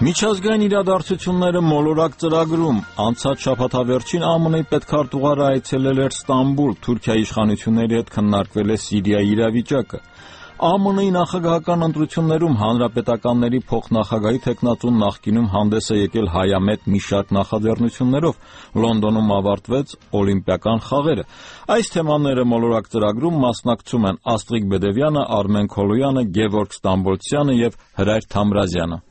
Միջազգային իրադարձությունները մոլորակ ծրագրում անցած շաբաթավերջին ԱՄՆ-ի պետքարտուղարը այցելել էր Ստամբուլ, Թուրքիայի իշխանությունների հետ քննարկվել է Սիրիայի իրավիճակը։ ԱՄՆ-ի նախագահական ընտրություններում հանրապետականների փոխնախագահի թեկնածուն նախկինում հանդես է եկել հայամետ մի շարք նախաձեռնություններով։ Լոնդոնում ավարտվեց օլիմպիական խաղերը։ Այս թեմաները մոլորակ ծրագրում մասնակցում են Աստղիկ Բեդևյանը, Արմեն Քոլոյանը, Գևորգ Ստամբոլցյանը եւ Հրայր Թամրազյանը։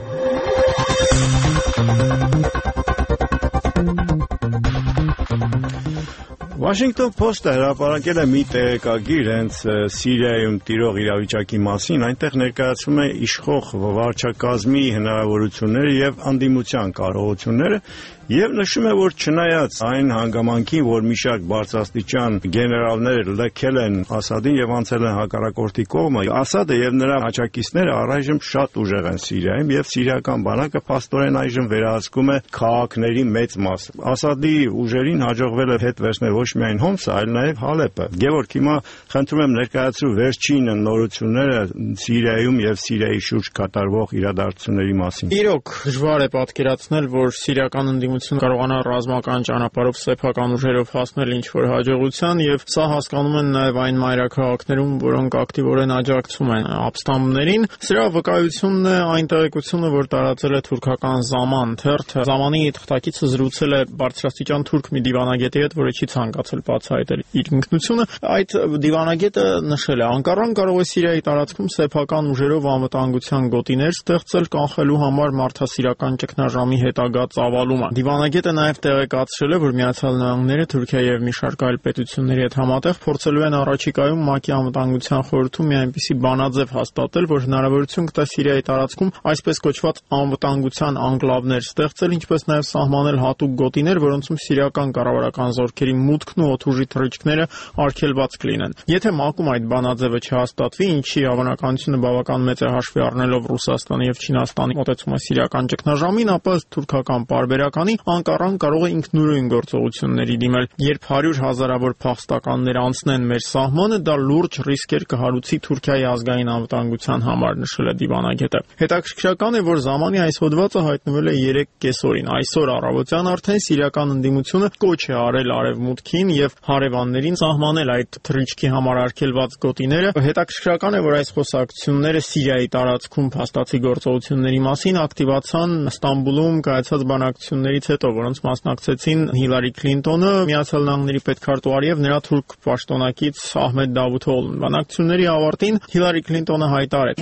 Washington Post-ը հրապարակել է մի տեղեկագիր հենց Սիրիայում տիրող իրավիճակի մասին, այնտեղ ներկայացվում է իշխող վարչակազմի հնարավորությունները եւ անդիմության կարողությունները եւ նշում է, որ չնայած այն հանգամանքին, որ մի շարք բարձրաստիճան գեներալներ լքել են Ասադին եւ անցել են հակառակորդի կողմը, Ասադը եւ նրա աջակիցները առայժմ շատ ուժեղ են Սիրիայում եւ սիրիական բանակը փաստորեն այժմ վերահսկում է քաղաքների մեծ մաս։ Ասադի ուժերին հաջողվել է հետ վերցնել ոչ միայն Հոմսը, այլ նաեւ Հալեպը։ Գևորգ, հիմա խնդրում եմ ներկայացրու վերջին նորությունները Սիրիայում եւ Սիրիայի շուրջ կատարվող իրադարձությունների մասին։ Իրոք դժվար է պատկերացնել, որ սիրիական ընդդիմությունը կարողանա ռազմական ճանապարհով սեփական ուժերով հասնել ինչ-որ հաջողության, եւ սա հասկանում են նաեւ այն մայրաքաղաքներում, որոնք ակտիվորեն աջակցում են ապստամբներին։ Սրա վկայությունն է այն տեղեկությունը, որ տարածել է թուրքական Zaman թերթը։ Zaman-ի թղթակիցը զրուցել է բարձրաստիճան թուրք մի դիվանագետի հետ, որը չի ցանկացել բացահայտել իր ինքնությունը։ Այդ դիվանագետը նշել է. Անկարան կարող է Սիրիայի տարածքում սեփական ուժերով անվտանգության գոտիներ ստեղծել կանխելու համար մարդասիրական ճգնաժամի հետագա ծավալումը։ Դիվանագետը նաև տեղեկացրել է, որ Միացյալ Նահանգները, Թուրքիա եւ մի շարք այլ պետությունների հետ համատեղ փորձելու են առաջիկայում ՄԱԿ-ի անվտանգության խորհրդում մի այնպիսի բանաձև հաստատել, որ հնարավորություն կտա Սիրիայի տարածքում այսպես կոչված անվտանգության անկլավներ ստեղծել, ինչպես նաև սահմանել հատուկ գոտիներ, որոնցում սիրիական կառավարական զորքերի մուտքն ու օդուժի թռիչքները արգելված կլինեն։ Եթե ՄԱԿ-ում այդ բանաձևը չհաստատվի, ինչի հավանականությունը բավական մեծ է հաշվի առնելով Ռուսաստանի եւ Չինաստանի մոտեցումը սիրիական ճգնաժամին, ապա թուրքական պարբերականի Անկարան կարող է ինքնուրույն գործողությունների դիմել։ Երբ 100 հազարավոր փախստականներ անցնեն մեր սահմանը, դա լուրջ ռիսկեր կհարուցի Թուրքիայի ազգային անվտանգության համար, նշել է դիվանագետը։ Հետաքրքրական է, որ Zaman-ի այս հոդվածը հայտնվել է 3 կեսօրին։ Այսօր առավոտյան արդեն սիրիական ընդդիմությունը կոչ է արել արևմուտքին եւ հարևաններին սահմանել այդ թռիչքի համար արգելված գոտիները։ Հետաքրքրական է, որ այս խոսակցությունները Սիրիայի տարածքում փաստացի գործողությունների մասին ակտիվացան Ստամբուլում կայացած բանակցություններից հետո, որոնց մասնակցեցին Հիլարի Քլինտոնը, Միացյալ Նահանգների պետքարտուղար եւ նրա թուրք պաշտոնակից Ահմեդ Դավութօղլուն։ Բանակցությունների ավարտին Հիլարի Քլինտոնը հայտարարեց.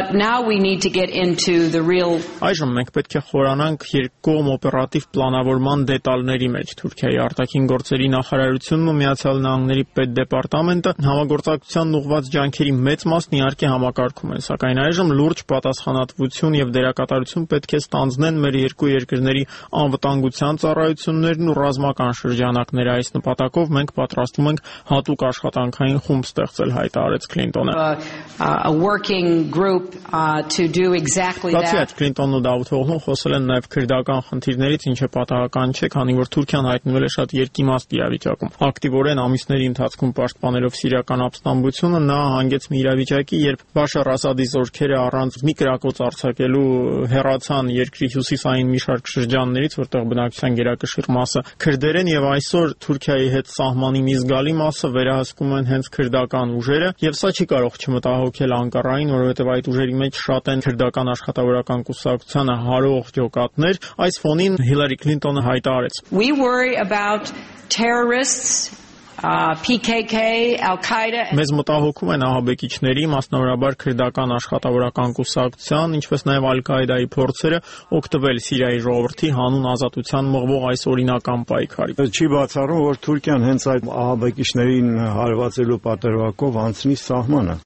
Այժմ մենք պետք է խորանանք երկկողմ օպերատիվ պլանավորման դետալների մեջ։ Թուրքիայի արտաքին գործերի նախարարությունն ու Միացյալ Նահանգների պետդեպարտամենտը համագործակցության ուղղված ջանքերի մեծ մասն իհարկե համակարգում են, սակայն այժմ լուրջ պատասխանատվություն եւ դերակատարություն պետք է ստանձնեն մեր երկու երկրների անվտանգության ծառայություններն ու ռազմական շրջանակները։ Այս նպատակով մենք պատրաստվում ենք հատուկ աշխատանքային խումբ ստեղծել, հայտարարեց Քլինտոնը։ Բացի այդ, Քլինտոնն ու Դավութօղլուն խոսել են նաև քրդական խնդիրներից, ինչը պատահական չէ, քանի որ Թուրքիան հայտնվել է շատ երկիմաստ իրավիճակում։ Ակտիվորեն ամիսների ընթացքում պաշտպանելով սիրիական ապստամբությունը, նա հանգեց մի իրավիճակի, երբ Բաշար Ասադի զորքերը առանց մի կրակոց արձակելու հեռացան երկրի հյուսիսային մի շարք շրջաններից, որտեղ բնակչության գերակշիռ մասը քրդեր են, եւ այսօր Թուրքիայի հետ սահմանի մի զգալի մասը վերահսկում են հենց քրդական ուժերը, եւ սա չի կարող չմտահոգել Անկարային, որովհետեւ այդ ուժերի մեջ շատ են քրդական աշխատավորական կուսակցությանը հարող ջոկատներ։ Այս ֆոնին Հիլարի Քլինտոնը հայտարարեց. PKK, Al-Qaeda. Մեզ մտահոգում են ահաբեկիչների, մասնավորաբար քրդական աշխատավորական կուսակցության, ինչպես նաև Al-Qaeda-ի փորձերը օգտվել Սիրիայի ժողովրդի հանուն ազատության մղվող այս օրինական պայքարի։ Չի բացառում, որ Թուրքիան հենց այդ ահաբեկիչներին հարվածելու պատրվակով անցնի սահմանը։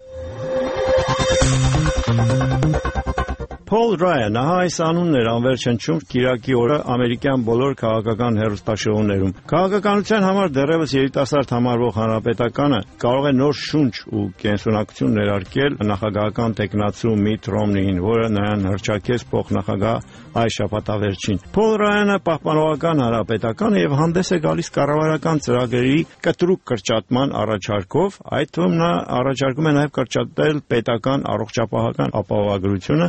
Paul Ryan, այս անունն էր անվերջնչում Կիրակի օրը ամերիկյան բոլոր քաղաքական հեռուստաշոուներում։ Քաղաքականության համար դեռևս երիտասարդ համարվող հանրապետականը կարող է նոր շունչ ու կենսունակություն ներարկել նախագահական տեխնացու Միթ Ռոմնիին, որը նրան հռչակեց փոխնախագահ այս շաբաթավերջին։ Paul Ryan-ը պահպանողական հանրապետական է եւ հանդես է գալիս կառավարական ծրագրերի կտրուկ կրճատման առաջարկով, այդ թվում նա առաջարկում է նաեւ կրճատել պետական առողջապահական ապահովագրությունը, ինչը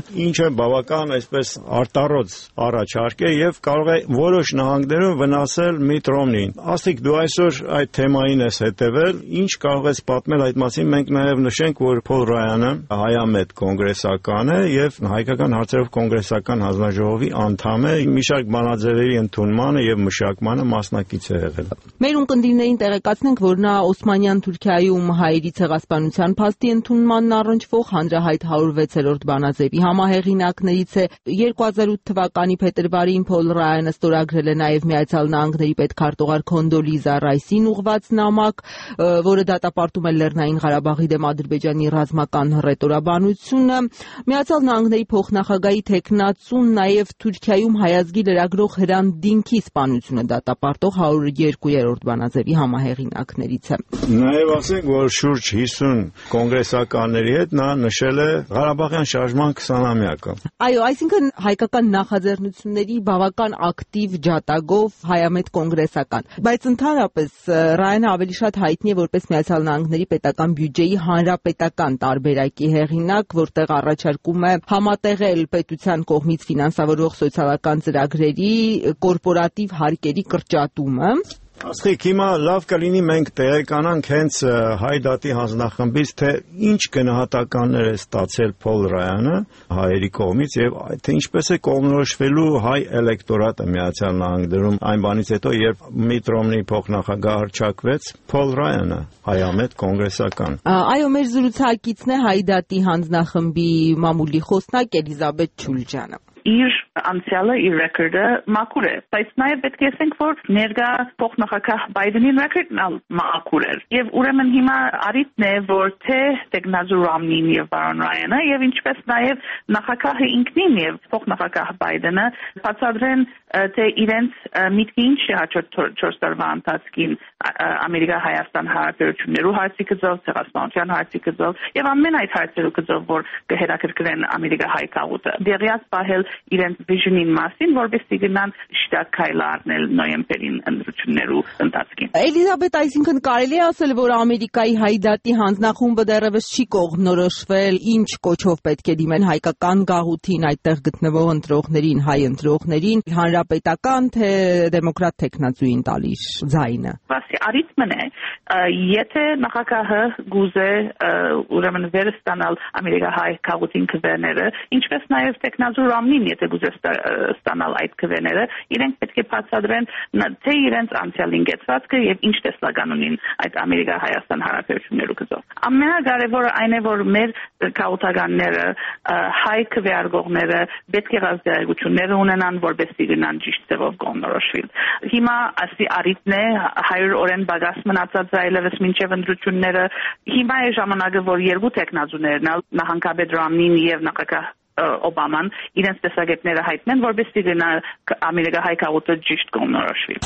է բավական այսպես արտառոց առաջարկ է եւ կարող է որոշ նահանգներում վնասել Միտ Ռոմնին։ Աստիկ դու այսօր այդ թեմային ես հետևել, ինչ կարող ես պատմել այդ մասին։ Մենք նաեւ նշենք, որ Փոլ Ռայանը հայամետ կոնգրեսական է եւ հայկական հարցերով կոնգրեսական հանձնաժողովի անդամ է, մի շարք բանաձևերի ընդունմանը եւ մշակմանը մասնակից է եղել։ Մեր ունկնդիրներին տեղեկացնենք, որ նա Օսմանյան Թուրքիայում հայերի ցեղասպանության փաստի ընդունմանն առնչվող հանրահայտ 106-րդ բանաձևի համահեղինակներից է։ 2008 թվականի փետրվարին Փոլ Ռայանը ստորագրել է նաև Միացյալ Նահանգների պետքարտուղար Քոնդոլիզա Ռայսին ուղղված նամակ, որը դատապարտում է Լեռնային Ղարաբաղի դեմ Ադրբեջանի ռազմական հռետորաբանությունը։ Միացյալ Նահանգների փոխնախագահի թեկնածուն նաև Թուրքիայում հայազգի լրագրող Հրանտ Դինքի սպանությունը դատապարտող 102-րդ բանաձևի համահեղինակներից է։ Նաև ասենք, որ շուրջ 50 կոնգրեսականների հետ նա նշել է Ղարաբաղյան շարժման 20-ամյակը։ Այո, այսինքն հայկական նախաձեռնությունների բավական ակտիվ ջատագով հայամետ կոնգրեսական։ Բայց ընդհանրապես Ռայանը ավելի շատ հայտնի է որպես Միացյալ Նահանգների պետական բյուջեի հանրապետական տարբերակի հեղինակ, որտեղ առաջարկում է համատեղել պետության կողմից ֆինանսավորվող սոցիալական ծրագրերի կորպորատիվ հարկերի կրճատումը։ Աստղիկ, հիմա լավ կլինի մենք տեղեկանանք հենց հայ դատի հանձնախմբից, թե ինչ գնահատականներ է ստացել Փոլ Ռայանը հայերի կողմից եւ թե ինչպես է կողմնորոշվելու հայ էլեկտորատը Միացյալ Նահանգներում այն բանից հետո, երբ Միտ Ռոմնի փոխնախագահ հռչակվեց Փոլ Ռայանը, հայամետ կոնգրեսական։ Այո, մեր զրուցակիցն է հայ դատի հանձնախմբի մամուլի խոսնակ Էլիզաբեթ Չուլջանը։ Իր անցյալը, իր ռեկորդը մաքուր է, բայց նաև պետք է ասենք, որ ներկա փոխնախագահ Բայդենի ռեկորդն ալ մաքուր է։ Եվ ուրեմն հիմա արիտն է, որ թե տեխնազու Ռոմնին եւ Բարոն Ռայանը եւ ինչպես նաև նախագահը ինքնին եւ փոխնախագահ Բայդենը բացատրեն թե իրենց միտքը ինչ է հաջորդ 4 տարվա ընթացքին Ամերիկա-Հայաստան հարաբերություններու հարցի գծով, ցեղասպանության հարցի գծով եւ ամեն այդ հարցերու գծով, որ կհետաքրքրեն Ամերիկա-հայ քաղուտը։ Դերիած պահել իրենց վիժնին մասին, որովհետեւ գնան շտակ քայլ առնել նոյեմբերին ընտրություններու ընթացքին։ Էլիզաբեթ, այսինքն կարելի է ասել, որ Ամերիկայի հայ դատի հանձնախումբը դեռևս չի կողմնորոշվել, ինչ կոչով պետք է դիմեն հայկական գաղութին, այդտեղ գտնվող ընտրողներին, հայ ընտրողներին, հանրապետական թե դեմոկրատ թեկնածուին տալիս ձայնը։ Արիթմն է, եթե նախագահը գուզե ուրեմն վեր ստանալ Ամերիկահայ քաղաքին քվեները, ինչպես նաև տեխնազու Ռոմնին, եթե գուզե ստանալ այդ քվեները, իրենք պետք է բացատրեն թե իրենց անցյալին գեցվածքը եւ ինչ տեսլական ունին այդ Ամերիկա-Հայաստան հարաբերություններու գծով։ Ամենակարևորը այն է, որ մեր քաղաքականները, հայ քվեարկողները պետք է գազդեղեցություններ ունենան, որպեսզի գնան ճիշտ ձևով կողմնորոշվին։ Հիմա ասի արիթն է 100 օրեն բագաս մնացած այլևս մինչև ընտրությունները։ Հիմա է ժամանակը, որ երկու տեխնազուներն նահանգապետ Ռոմնին եւ նախագահ Օբաման իրենց տեսակետները հայտնեն, որպեսզի գնա Ամերիկահայ քաղուտը ճիշտ կողմնորոշվի։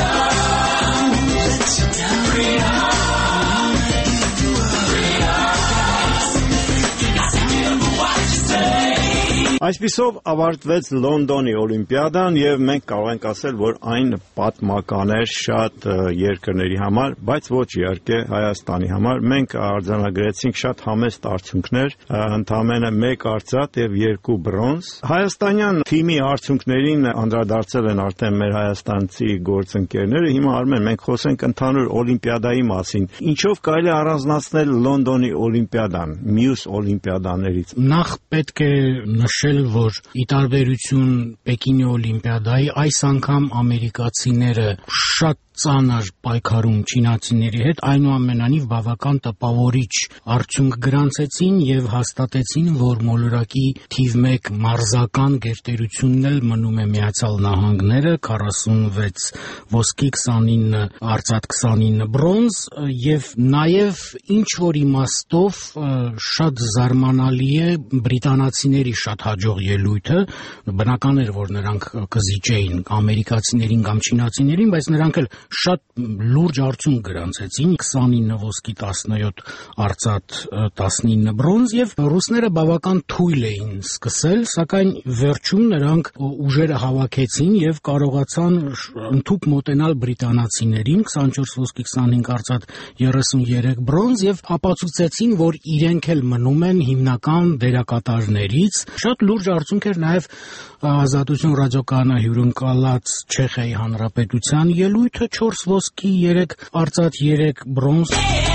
Այսպիսով ավարտվեց Լոնդոնի Օլիմպիադան եւ մենք կարող ենք ասել, որ այն պատմական էր շատ երկրների համար, բայց ոչ իհարկե Հայաստանի համար։ Մենք արձանագրեցինք շատ համեստ արդյունքներ, ընդամենը 1 արծաթ եւ 2 բրոնզ։ Հայաստանյան թիմի արդյունքներին անդրադարձել են արդեն մեր հայաստանցի գործընկերները։ Հիմա Արմեն, մենք խոսենք ընդհանուր Օլիմպիադայի մասին։ Ինչով կարելի է առանձնացնել Լոնդոնի Օլիմպիադան մյուս Օլիմպիադաներից։ Նախ պետք է նշել, որ ի տարբերություն Պեկինի Օլիմպիադայի այս անգամ ամերիկացիները շատ ծանր պայքարում չինացիների հետ, այնուամենայնիվ բավական տպավորիչ արդյունք գրանցեցին եւ հաստատեցին, որ մոլորակի թիվ 1 մարզական գերտերությունն էլ մնում է Միացյալ Նահանգները, 46 ոսկի, 29 արծաթ, 29 բրոնզ եւ նաեւ ինչ որ իմաստով շատ զարմանալի է բրիտանացիների շատ հաջող ելույթը, բնական էր, որ նրանք կզիջեին ամերիկացիներին կամ չինացիներին, բայց նրանք էլ շատ լուրջ արդյունք գրանցեցին 29 ոսկի 17 արծաթ 19 բրոնզ եւ ռուսները բավական թույլ էին սկսել, սակայն վերջում նրանք ուժերը հավաքեցին եւ կարողացան ընդհուպ մոտենալ բրիտանացիներին 24 ոսկի 25 արծաթ 33 բրոնզ եւ ապացուցեցին, որ իրենք էլ մնում են հիմնական դերակատարներից։ Շատ լուրջ արդյունք էր նաեւ Ազատություն ռադիոկայանը հյուրընկալած Չեխիայի Հանրապետության ելույթը 4 ոսկի 3 արծաթ 3 բրոնզ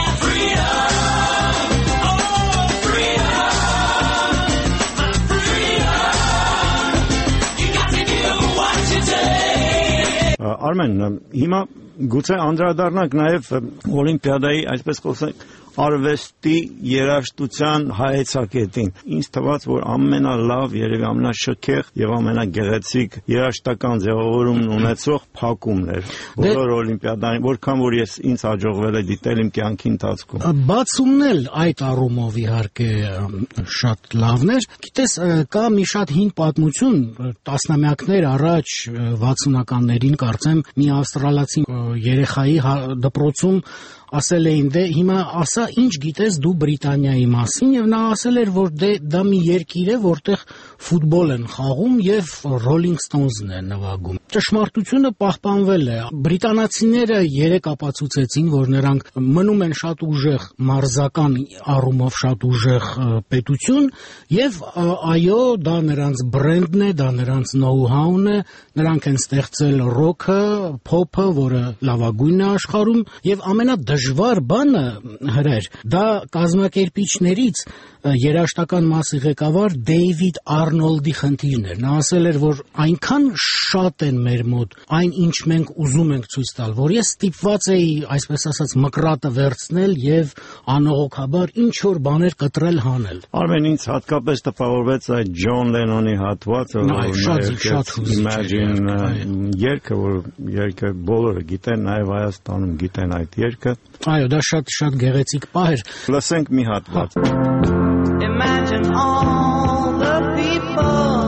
Արմեն, հիմա գուցե անդրադառնանք նաև Օլիմպիադայի, այսպես խոսենք, արվեստի երաժշտության հայեցակետին։ Ինձ թվաց, որ ամենալավ, երևի ամենաշքեղ եւ ամենագեղեցիկ երաժշտական ձևավորումն ունեցող փակումն էր բոլոր Օլիմպիադային, որքան որ ինձ հաջողվել է դիտել իմ կյանքի ընթացքում։ Բացումն էլ այդ առումով իհարկե շատ լավն էր։ Գիտես, կա մի շատ հին պատմություն, տասնամյակներ առաջ 60-ականներին կարծեմ մի ավստրալացի երեխայի դպրոցում ասել էին, դե հիմա ասա ինչ գիտես դու Բրիտանիայի մասին, եւ նա ասել էր, որ դա մի երկիր է, որտեղ ֆուտբոլ են խաղում եւ Rolling Stones-ն է նվագում։ Ճշմարտությունը պահպանվել է։ Բրիտանացիները երեք ապացուցեցին, որ նրանք մնում են շատ ուժեղ մարզական առումով շատ ուժեղ պետություն եւ այո, դա նրանց բրենդն է, դա նրանց know-how-ն է, նրանք են ստեղծել ռոքը, փոփը, որը լավագույնն է աշխարհում եւ ամենադժվար բանը հրեր, դա կազմակերպիչներից երաժշտական մասի ղեկավար Դեյվիդ Արնոլդի խնդիրն էր։ Նա ասել էր, որ այնքան շատ են մեր մոտ այն, ինչ մենք ուզում ենք ցույց տալ, որ ես ստիպված էի, այսպես ասած, մկրատը վերցնել եւ անողոքաբար ինչ որ բաներ կտրել հանել։ Արմեն, ինձ հատկապես տպավորվեց այդ Ջոն Լենոնի հատվածը, շատ Imagine երգը, որ երգը բոլորը գիտեն, նաեւ Հայաստանում գիտեն այդ երգը։ Այո, դա շատ գեղեցիկ պահ էր։ Լսենք մի հատված։ Imagine all the people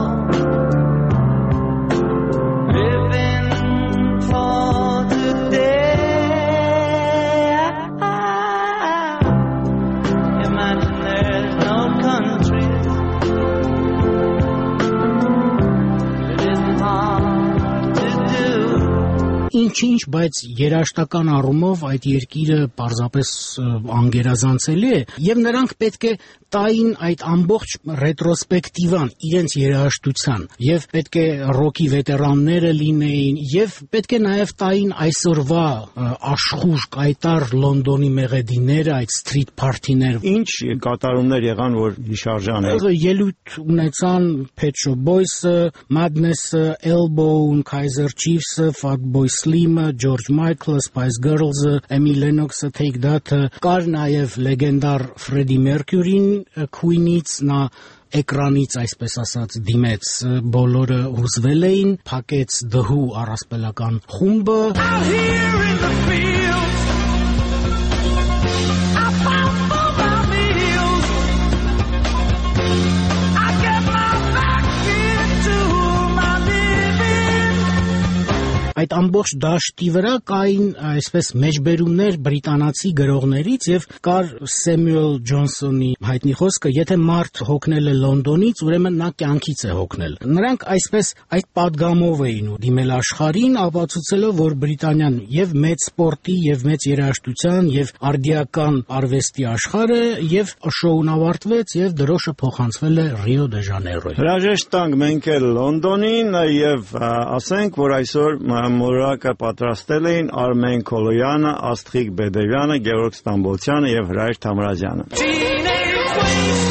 living for today. Imagine there's no countries. It isn't hard to do. Ինչ, բայց երաժշտական առումով այդ երկիրը պարզապես անգերազանցելի է եւ նրանք պետք է տային այդ ամբողջ ռետրոսպեկտիվան իրենց երաժշտության եւ պետք է ռոքի վետերանները լինեին եւ պետք է նաեւ տային այսօրվա աշխուժ կայտար Լոնդոնի մեղեդիները, այդ սթրիթ փարթիներ։ Ինչ կատարումներ եղան, որ հիշարժան են։ Ելույթ ունեցան Pet Shop Boys-ը, Madness-ը, Elbow-ն, Kaiser Chiefs-ը, Fatboy Slim-ը, George Michael-ը, Spice Girls-ը, Amy Lennox-ը, Take That-ը, կար նաեւ լեգենդար Freddie Mercury-ն Queen-ից, նա էկրանից այսպես ասած դիմեց, բոլորը հուզվել էին, փակեց The Who առասպելական խումբը։ Այդ ամբողջ դաշտի վրա կային այսպես մեջբերումներ բրիտանացի գրողներից եւ կար Սեմյուել Ջոնսոնի հայտնի խոսքը, եթե մարդ հոգնել է Լոնդոնից, ուրեմն նա կյանքից է հոգնել։ Նրանք այսպես այդ падգամով էին դիմել աշխարհին, ապացուցելով, որ Բրիտանիան եւ մեծ սպորտի եւ մեծ երաժշտության եւ արդիական արվեստի աշխարհ է եւ շոուն ավարտվեց եւ դրոշը փոխանցվել է Ռիո դե Ժանեյրոյ։ Հրաժեշտ տանք մենք էլ Լոնդոնին եւ ասենք, որ այսօր մոլորակը պատրաստել էին Արմեն Քոլոյանը, Աստղիկ Բեդևյանը, Գևորգ Ստամբոլցյանը եւ Հրայր Թամրազյանը։